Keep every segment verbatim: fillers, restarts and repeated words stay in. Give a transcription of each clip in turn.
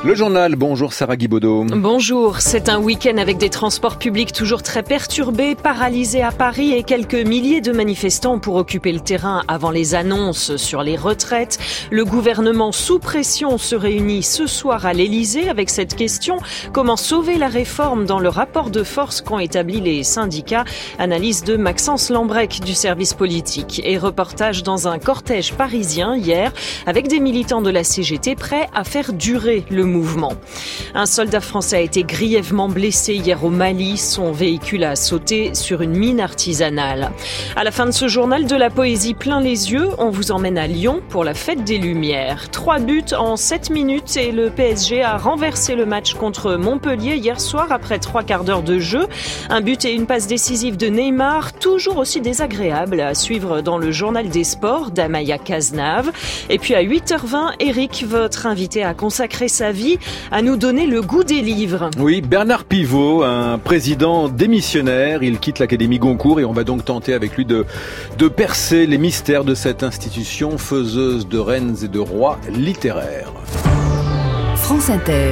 Le journal, bonjour Sarah Guibaudot. Bonjour, c'est un week-end avec des transports publics toujours très perturbés, paralysés à Paris et quelques milliers de manifestants pour occuper le terrain avant les annonces sur les retraites. Le gouvernement sous pression se réunit ce soir à l'Elysée avec cette question. Comment sauver la réforme dans le rapport de force qu'ont établi les syndicats? Analyse de Maxence Lambrec du service politique et reportage dans un cortège parisien hier avec des militants de la C G T prêts à faire durer le mouvement. Un soldat français a été grièvement blessé hier au Mali. Son véhicule a sauté sur une mine artisanale. À la fin de ce journal, de la poésie plein les yeux, on vous emmène à Lyon pour la fête des Lumières. Trois buts en sept minutes et le P S G a renversé le match contre Montpellier hier soir après trois quarts d'heure de jeu. Un but et une passe décisive de Neymar, toujours aussi désagréable à suivre dans le journal des sports d'Amaya Cazenave. Et puis à huit heures vingt, Eric, votre invité a consacré sa vie à nous donner le goût des livres. Oui, Bernard Pivot, un président démissionnaire, il quitte l'Académie Goncourt et on va donc tenter avec lui de, de percer les mystères de cette institution faiseuse de reines et de rois littéraires. France Inter.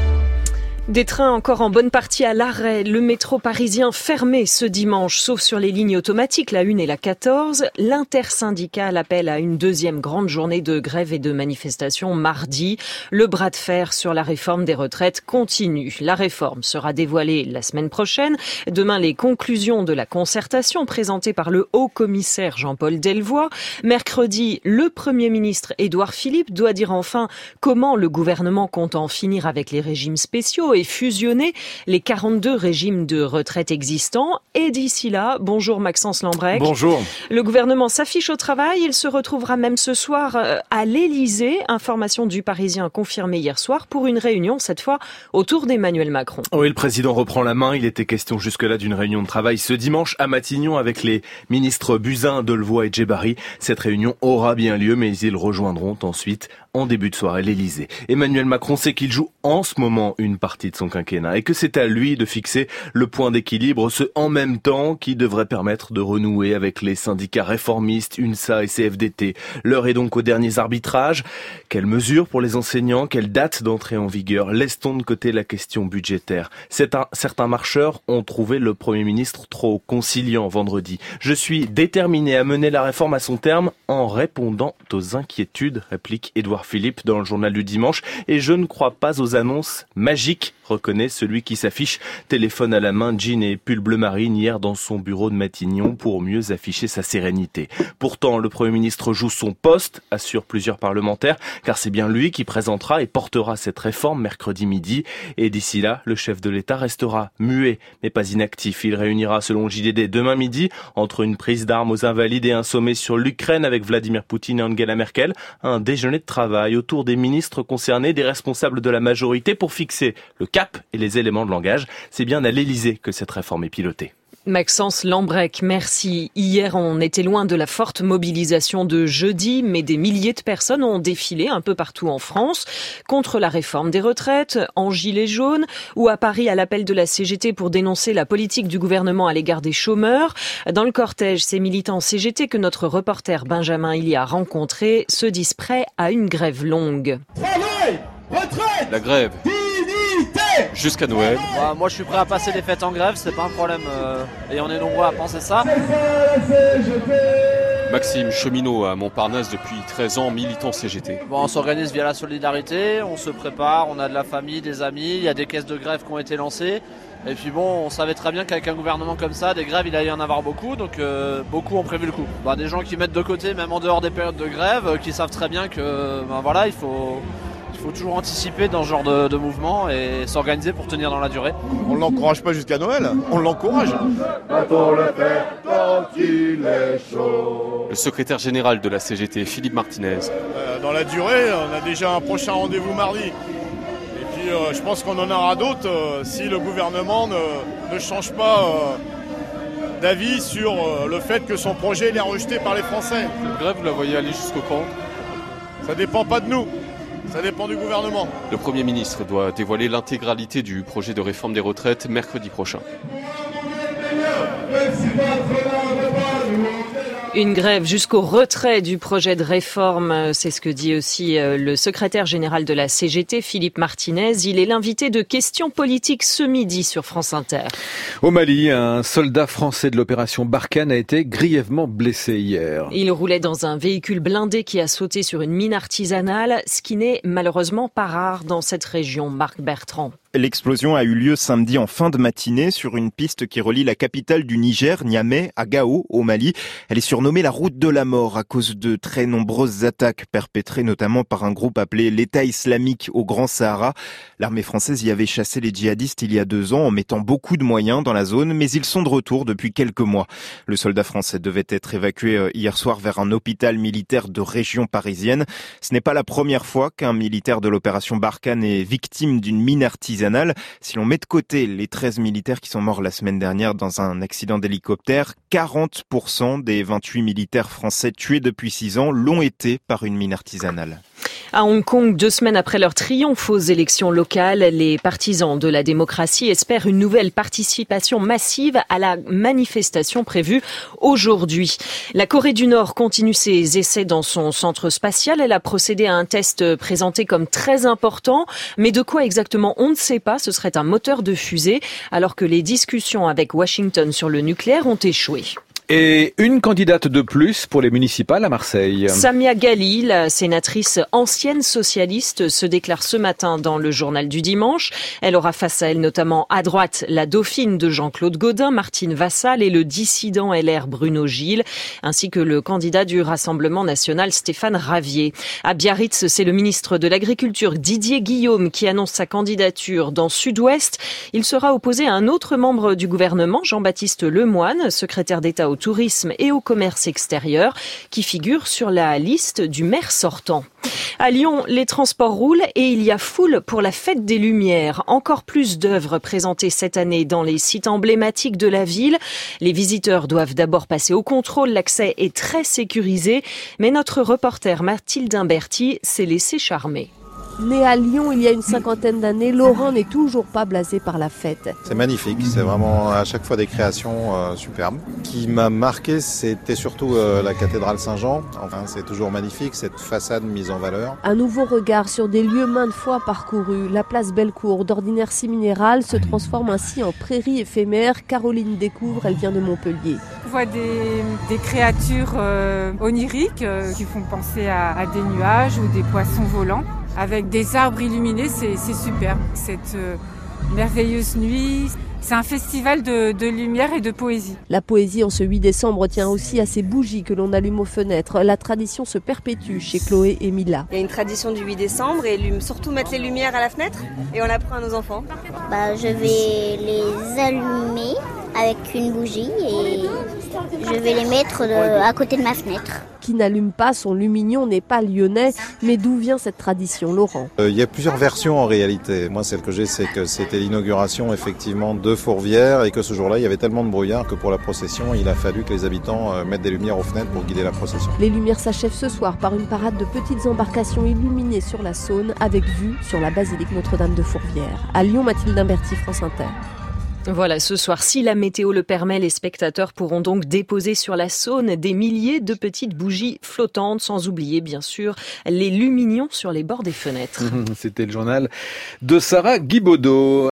Des trains encore en bonne partie à l'arrêt, le métro parisien fermé ce dimanche, sauf sur les lignes automatiques, la une et la quatorze. L'intersyndicale appelle à une deuxième grande journée de grève et de manifestation mardi. Le bras de fer sur la réforme des retraites continue. La réforme sera dévoilée la semaine prochaine. Demain, les conclusions de la concertation présentées par le haut-commissaire Jean-Paul Delevoye. Mercredi, le Premier ministre Édouard Philippe doit dire enfin comment le gouvernement compte en finir avec les régimes spéciaux et fusionner les quarante-deux régimes de retraite existants. Et d'ici là, bonjour Maxence Lambrec. Bonjour. Le gouvernement s'affiche au travail. Il se retrouvera même ce soir à l'Elysée. Information du Parisien confirmée hier soir pour une réunion, cette fois autour d'Emmanuel Macron. Oui, le président reprend la main. Il était question jusque-là d'une réunion de travail ce dimanche à Matignon avec les ministres Buzyn, Delevoye et Djebari. Cette réunion aura bien lieu, mais ils rejoindront ensuite en début de soirée l'Elysée. Emmanuel Macron sait qu'il joue en ce moment une partie de son quinquennat et que c'est à lui de fixer le point d'équilibre, ce en même temps qui devrait permettre de renouer avec les syndicats réformistes, UNSA et C F D T. L'heure est donc aux derniers arbitrages. Quelles mesures pour les enseignants? Quelle date d'entrée en vigueur? Laisse-t-on de côté la question budgétaire? Certains marcheurs ont trouvé le Premier ministre trop conciliant vendredi. Je suis déterminé à mener la réforme à son terme en répondant aux inquiétudes, réplique Édouard Philippe dans le journal du dimanche. Et je ne crois pas aux annonces magiques, reconnaît celui qui s'affiche téléphone à la main, jean et pull bleu marine hier dans son bureau de Matignon pour mieux afficher sa sérénité. Pourtant, le Premier ministre joue son poste, assurent plusieurs parlementaires, car c'est bien lui qui présentera et portera cette réforme mercredi midi. Et d'ici là, le chef de l'État restera muet, mais pas inactif. Il réunira, selon J D D, demain midi, entre une prise d'armes aux invalides et un sommet sur l'Ukraine avec Vladimir Poutine et Angela Merkel, un déjeuner de travail autour des ministres concernés, des responsables de la majorité pour fixer le cap et les éléments de langage. C'est bien à l'Elysée que cette réforme est pilotée. Maxence Lambrec, merci. Hier, on était loin de la forte mobilisation de jeudi, mais des milliers de personnes ont défilé un peu partout en France contre la réforme des retraites, en gilet jaune, ou à Paris à l'appel de la C G T pour dénoncer la politique du gouvernement à l'égard des chômeurs. Dans le cortège, ces militants C G T que notre reporter Benjamin Illy a rencontrés se disent prêts à une grève longue. Travail, retraite, la grève. Jusqu'à Noël. Bah, moi je suis prêt à passer les fêtes en grève, c'est pas un problème. Euh, et on est nombreux à penser ça. Maxime, cheminot à Montparnasse depuis treize ans, militant C G T. Bon, on s'organise via la solidarité, on se prépare, on a de la famille, des amis, il y a des caisses de grève qui ont été lancées. Et puis bon, on savait très bien qu'avec un gouvernement comme ça, des grèves, il allait y en avoir beaucoup, donc euh, beaucoup ont prévu le coup. Bah, des gens qui mettent de côté, même en dehors des périodes de grève, euh, qui savent très bien que ben, voilà, il faut... Il faut toujours anticiper dans ce genre de, de mouvement et s'organiser pour tenir dans la durée. On ne l'encourage pas jusqu'à Noël, on l'encourage. Le secrétaire général de la C G T, Philippe Martinez. Euh, dans la durée, on a déjà un prochain rendez-vous mardi. Et puis euh, je pense qu'on en aura d'autres euh, si le gouvernement ne, ne change pas euh, d'avis sur euh, le fait que son projet est rejeté par les Français. Cette grève, vous la voyez aller jusqu'au quand? Ça ne dépend pas de nous. Ça dépend du gouvernement. Le Premier ministre doit dévoiler l'intégralité du projet de réforme des retraites mercredi prochain. Une grève jusqu'au retrait du projet de réforme, c'est ce que dit aussi le secrétaire général de la C G T, Philippe Martinez. Il est l'invité de Questions politiques ce midi sur France Inter. Au Mali, un soldat français de l'opération Barkhane a été grièvement blessé hier. Il roulait dans un véhicule blindé qui a sauté sur une mine artisanale, ce qui n'est malheureusement pas rare dans cette région. Marc Bertrand. L'explosion a eu lieu samedi en fin de matinée sur une piste qui relie la capitale du Niger, Niamey, à Gao, au Mali. Elle est surnommée la route de la mort à cause de très nombreuses attaques perpétrées notamment par un groupe appelé l'État islamique au Grand Sahara. L'armée française y avait chassé les djihadistes il y a deux ans en mettant beaucoup de moyens dans la zone, mais ils sont de retour depuis quelques mois. Le soldat français devait être évacué hier soir vers un hôpital militaire de région parisienne. Ce n'est pas la première fois qu'un militaire de l'opération Barkhane est victime d'une mine artisanale. Si l'on met de côté les treize militaires qui sont morts la semaine dernière dans un accident d'hélicoptère, quarante pour cent des vingt-huit militaires français tués depuis six ans l'ont été par une mine artisanale. À Hong Kong, deux semaines après leur triomphe aux élections locales, les partisans de la démocratie espèrent une nouvelle participation massive à la manifestation prévue aujourd'hui. La Corée du Nord continue ses essais dans son centre spatial. Elle a procédé à un test présenté comme très important, mais de quoi exactement on ne sait pas. Ce serait un moteur de fusée, alors que les discussions avec Washington sur le nucléaire ont échoué. Et une candidate de plus pour les municipales à Marseille. Samia Ghali, la sénatrice ancienne socialiste, se déclare ce matin dans le journal du dimanche. Elle aura face à elle notamment à droite la dauphine de Jean-Claude Gaudin, Martine Vassal, et le dissident L R Bruno Gilles, ainsi que le candidat du Rassemblement national Stéphane Ravier. À Biarritz, c'est le ministre de l'Agriculture Didier Guillaume qui annonce sa candidature dans Sud-Ouest. Il sera opposé à un autre membre du gouvernement, Jean-Baptiste Lemoyne, secrétaire d'État au tourisme et au commerce extérieur, qui figure sur la liste du maire sortant. À Lyon, les transports roulent et il y a foule pour la fête des Lumières. Encore plus d'œuvres présentées cette année dans les sites emblématiques de la ville. Les visiteurs doivent d'abord passer au contrôle. L'accès est très sécurisé. Mais notre reporter Mathilde Imberti s'est laissé charmer. Né à Lyon il y a une cinquantaine d'années, Laurent n'est toujours pas blasé par la fête. C'est magnifique, c'est vraiment à chaque fois des créations euh, superbes. Ce qui m'a marqué, c'était surtout euh, la cathédrale Saint-Jean. Enfin, c'est toujours magnifique, cette façade mise en valeur. Un nouveau regard sur des lieux maintes fois parcourus. La place Bellecour, d'ordinaire si minérale, se transforme ainsi en prairie éphémère. Caroline découvre, elle vient de Montpellier. On voit des, des créatures euh, oniriques euh, qui font penser à, à des nuages ou des poissons volants. Avec des arbres illuminés, c'est, c'est super. Cette euh, merveilleuse nuit, c'est un festival de, de lumière et de poésie. La poésie en ce huit décembre tient aussi à ces bougies que l'on allume aux fenêtres. La tradition se perpétue chez Chloé et Mila. Il y a une tradition du huit décembre et surtout mettre les lumières à la fenêtre et on apprend à nos enfants. Bah, je vais les allumer avec une bougie et je vais les mettre de, à côté de ma fenêtre. Qui n'allume pas son lumignon n'est pas lyonnais, mais d'où vient cette tradition, Laurent ? Il euh, y a plusieurs versions en réalité. Moi, celle que j'ai, c'est que c'était l'inauguration effectivement de Fourvière et que ce jour-là, il y avait tellement de brouillard que pour la procession, il a fallu que les habitants euh, mettent des lumières aux fenêtres pour guider la procession. Les lumières s'achèvent ce soir par une parade de petites embarcations illuminées sur la Saône avec vue sur la basilique Notre-Dame de Fourvière. À Lyon, Mathilde Imberti, France Inter. Voilà, ce soir, si la météo le permet, les spectateurs pourront donc déposer sur la Saône des milliers de petites bougies flottantes, sans oublier, bien sûr, les lumignons sur les bords des fenêtres. C'était le journal de Sarah Guibaudot.